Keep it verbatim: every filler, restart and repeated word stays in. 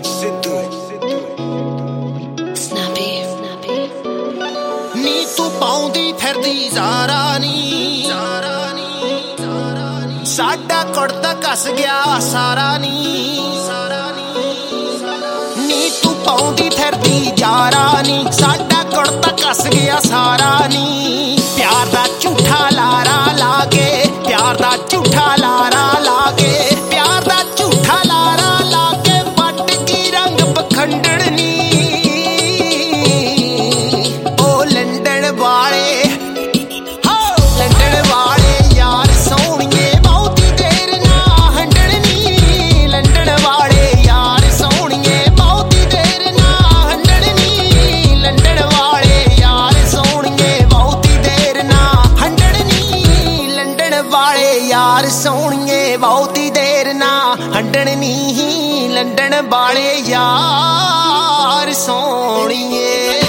Sidhu Snappy, snappy. ਨੀ ਤੂੰ ਪਾਉਂਦੀ ਫਿਰਦੀ ਜ਼ਾਰਾ ਨੀ ਸਾਡਾ ਕੁੜਤਾ ਕੱਸ ਗਿਆ ਸਾਰਾ ਨੀ ਨੀ ਤੂੰ ਪਾਉਂਦੀ ਫਿਰਦੀ ਜ਼ਾਰਾ ਨੀ ਸਾਡਾ ਕੁੜਤਾ ਕੱਸ ਗਿਆ ਸਾਰਾ ਨੀ ਪਿਆਰ ਦਾ ਝੂਠਾ ਲਾਰਾ ਲਾ ਕੇ ਪਿਆਰ ਦਾ ਝੂਠਾ ਲਾਰਾ ਲਾ ਕੇ ਪਿਆਰ ਦਾ ਝੂਠਾ ਲਾਰਾ ਲਾ ਕੇ ਵੱਟ ਕੀ ਰੰਗ ਪਖੰਡਣ ਨੀ ਉਹ ਲੰਡਨ ਵਾਲੇ ਹੋ ਲੰਡਨ ਵਾਲੇ ਯਾਰ ਸੋਹਣੀਏ ਬਹੁਤੀ ਦੇਰ ਨਾ ਹੰਡਣ ਨੀ ਲੰਡਨ ਵਾਲੇ ਯਾਰ ਸੋਹਣੀਏ ਬਹੁਤੀ ਦੇਰ ਨਾ ਹੰਡਣ ਨੀ ਲੰਡਨ ਵਾਲੇ ਯਾਰ ਸੋਹਣੀਏ ਬਹੁਤੀ ਦੇਰ ਨਾ ਹੰਡਣ ਨੀ ਲੰਡਨ ਵਾਲੇ ਯਾਰ ਸੋਹਣੀਏ ਬਹੁਤੀ ਦੇਰ ਨਾ ਹੰਡਣ ਨੀ ਲੰਡਨ ਵਾਲੇ ਯਾਰ ਸੋਹਣੀਏ।